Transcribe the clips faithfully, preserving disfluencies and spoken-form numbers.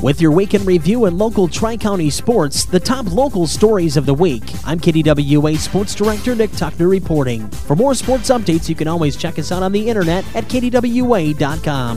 With your weekend review and local Tri-County sports, the top local stories of the week. I'm K D W A Sports Director Nick Tuckner reporting. For more sports updates, you can always check us out on the internet at K D W A dot com.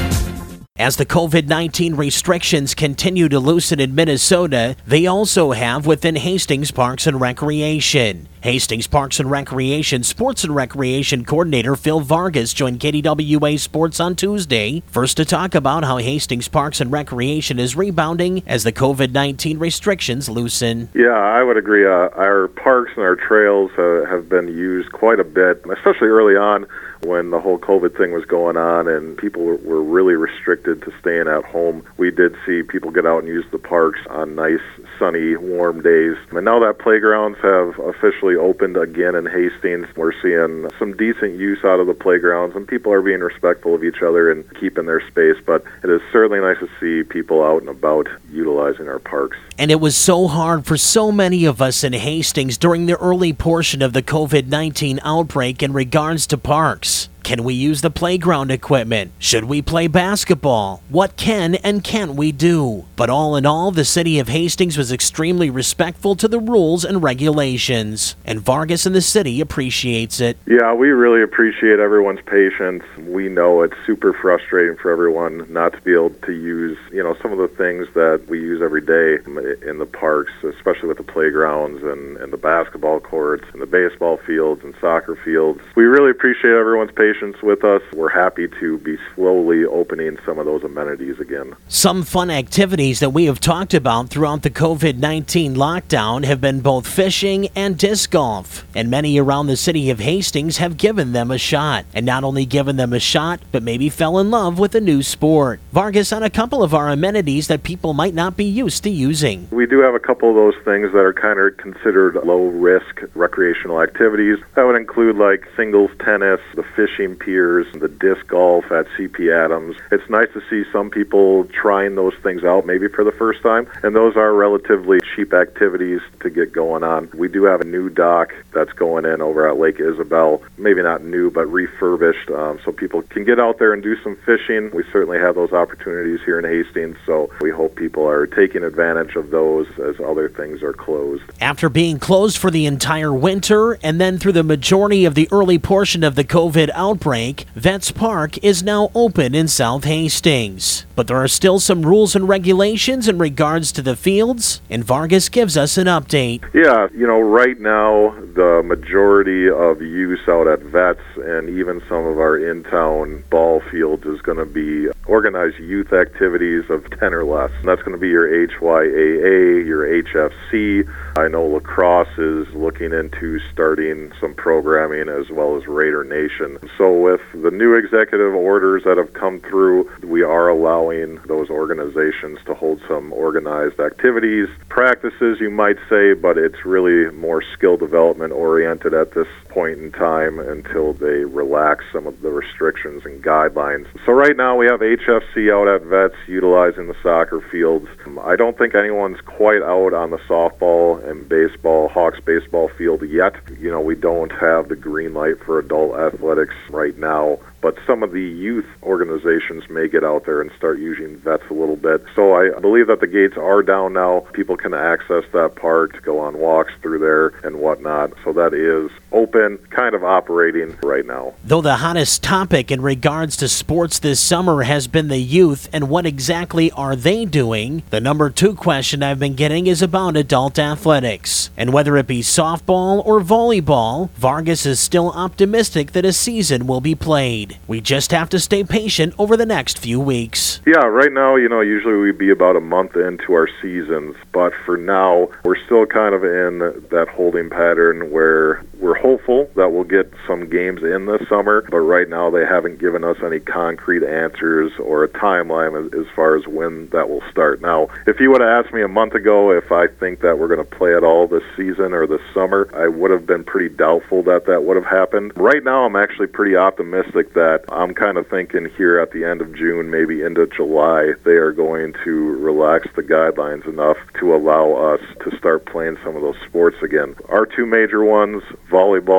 As the COVID nineteen restrictions continue to loosen in Minnesota, they also have within Hastings Parks and Recreation. Hastings Parks and Recreation Sports and Recreation Coordinator Phil Vargas joined K D W A Sports on Tuesday, first to talk about how Hastings Parks and Recreation is rebounding as the COVID nineteen restrictions loosen. Yeah, I would agree. Uh, our parks and our trails uh, have been used quite a bit, especially early on when the whole COVID thing was going on and people were really restricted to staying at home. We did see people get out and use the parks on nice, sunny, warm days. And now that playgrounds have officially opened again in Hastings, we're seeing some decent use out of the playgrounds, and people are being respectful of each other and keeping their space. But it is certainly nice to see people out and about utilizing our parks. And it was so hard for so many of us in Hastings during the early portion of the COVID nineteen outbreak in regards to parks. Can we use the playground equipment? Should we play basketball? What can and can't we do? But all in all, the city of Hastings was extremely respectful to the rules and regulations, and Vargas and the city appreciates it. Yeah, we really appreciate everyone's patience. We know it's super frustrating for everyone not to be able to use, you know, some of the things that we use every day in the parks, especially with the playgrounds and, and the basketball courts and the baseball fields and soccer fields. We really appreciate everyone's patience with us. We're happy to be slowly opening some of those amenities again. Some fun activities that we have talked about throughout the COVID nineteen lockdown have been both fishing and disc golf, and many around the city of Hastings have given them a shot, and not only given them a shot, but maybe fell in love with a new sport. Vargas on a couple of our amenities that people might not be used to using. We do have a couple of those things that are kind of considered low-risk recreational activities. That would include like singles tennis, the fishing piers, the disc golf at C P Adams. It's nice to see some people trying those things out maybe for the first time, and those are relatively cheap activities to get going on. We do have a new dock that's going in over at Lake Isabel, maybe not new but refurbished, um, so people can get out there and do some fishing. We certainly have those opportunities here in Hastings, so we hope people are taking advantage of those as other things are closed. After being closed for the entire winter and then through the majority of the early portion of the COVID outbreak, Vets Park is now open in South Hastings. But there are still some rules and regulations in regards to the fields, and Vargas gives us an update. Yeah, you know, right now the majority of use out at Vets and even some of our in-town ball fields is going to be organized youth activities of ten or less. And that's going to be your H Y A A, your H F C. I know lacrosse is looking into starting some programming as well as Raider Nation. So with the new executive orders that have come through, we are allowing those organizations to hold some organized activities, practices you might say, but it's really more skill development oriented at this point in time until they relax some of the restrictions and guidelines. So right now we have H F C out at Vets utilizing the soccer fields. I don't think anyone's quite out on the softball and baseball, Hawks baseball field yet. You know, we don't have the green light for adult athletics right now, but some of the youth organizations may get out there and start using Vets a little bit. So I believe that the gates are down now. People can access that park to go on walks through there and whatnot. So that is open, kind of operating right now. Though the hottest topic in regards to sports this summer has been the youth and what exactly are they doing, the number two question I've been getting is about adult athletics. And whether it be softball or volleyball, Vargas is still optimistic that a season will be played. We just have to stay patient over the next few weeks. Yeah, right now, you know, usually we'd be about a month into our seasons, but for now, we're still kind of in that holding pattern where we're hopeful that we'll get some games in this summer, but right now they haven't given us any concrete answers or a timeline as far as when that will start. Now, if you would have asked me a month ago if I think that we're going to play at all this season or this summer, I would have been pretty doubtful that that would have happened. Right now, I'm actually pretty optimistic that I'm kind of thinking here at the end of June, maybe into July, they are going to relax the guidelines enough to allow us to start playing some of those sports again. Our two major ones, volleyball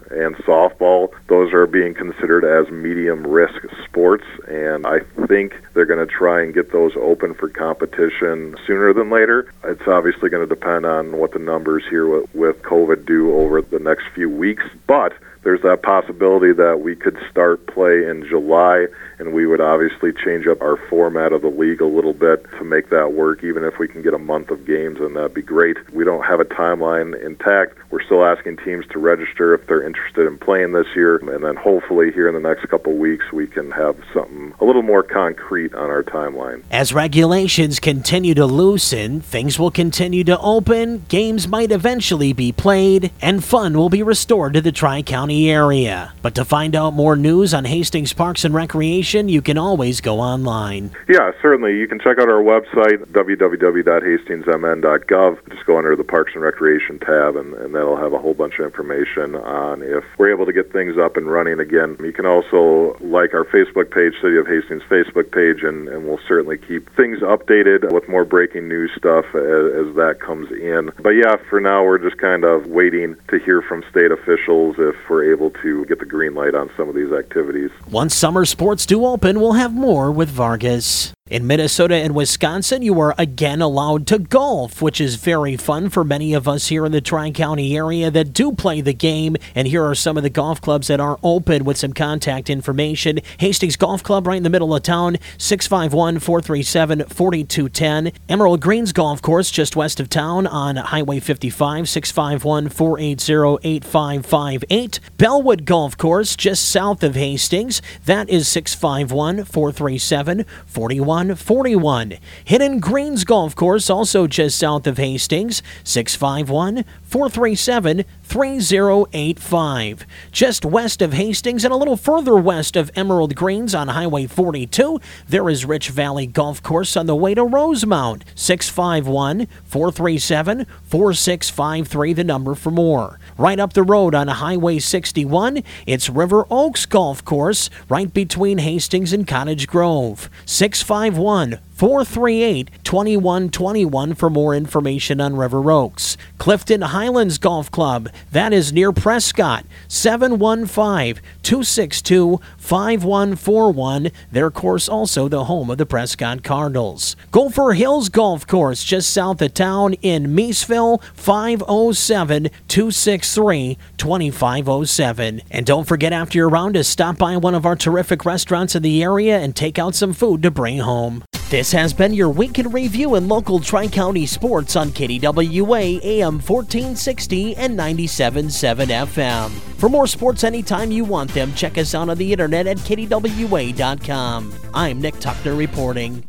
and softball. Those are being considered as medium risk sports, and I think they're going to try and get those open for competition sooner than later. It's obviously going to depend on what the numbers here with, with COVID do over the next few weeks, but there's that possibility that we could start play in July, and we would obviously change up our format of the league a little bit to make that work. Even if we can get a month of games, then that'd be great. We don't have a timeline intact. We're still asking teams to register if they're interested in playing this year, and then hopefully here in the next couple weeks we can have something a little more concrete on our timeline. As regulations continue to loosen, things will continue to open, games might eventually be played, and fun will be restored to the Tri-County area. But to find out more news on Hastings Parks and Recreation, you can always go online. Yeah, certainly. You can check out our website, w w w dot hastings m n dot gov. Just go under the Parks and Recreation tab, and, and that'll have a whole bunch of information on if we're able to get things up and running again. You can also like our Facebook page, City of Hastings Facebook page, and, and we'll certainly keep things updated with more breaking news stuff as, as that comes in. But yeah, for now, we're just kind of waiting to hear from state officials if we're able to get the green light on some of these activities. Once summer sports do open, we'll have more with Vargas. In Minnesota and Wisconsin, you are again allowed to golf, which is very fun for many of us here in the Tri-County area that do play the game. And here are some of the golf clubs that are open with some contact information. Hastings Golf Club right in the middle of town, six five one, four three seven, four two one zero. Emerald Greens Golf Course just west of town on Highway fifty-five, six five one, four eight zero, eight five five eight. Bellwood Golf Course just south of Hastings, that is six five one, four three seven, four one four one. Hidden Greens Golf Course, also just south of Hastings, six five one, four three seven, three zero eight five. Just west of Hastings and a little further west of Emerald Greens on Highway forty-two, there is Rich Valley Golf Course on the way to Rosemount, six five one, four three seven, four six five three, the number for more. Right up the road on Highway sixty-one, it's River Oaks Golf Course, right between Hastings and Cottage Grove, six five one, four three eight, two one two one for more information on River Oaks. Clifton Highlands Golf Club, that is near Prescott, seven one five, two six two, five one four one. Their course also the home of the Prescott Cardinals. Gopher Hills Golf Course, just south of town in Meesville, five oh seven, two six three, two five oh seven. And don't forget after your round to stop by one of our terrific restaurants in the area and take out some food to bring home. This has been your week in review in local Tri-County sports on K D W A A M fourteen sixty and ninety-seven point seven F M. For more sports anytime you want them, check us out on the internet at K D W A dot com. I'm Nick Tuckner reporting.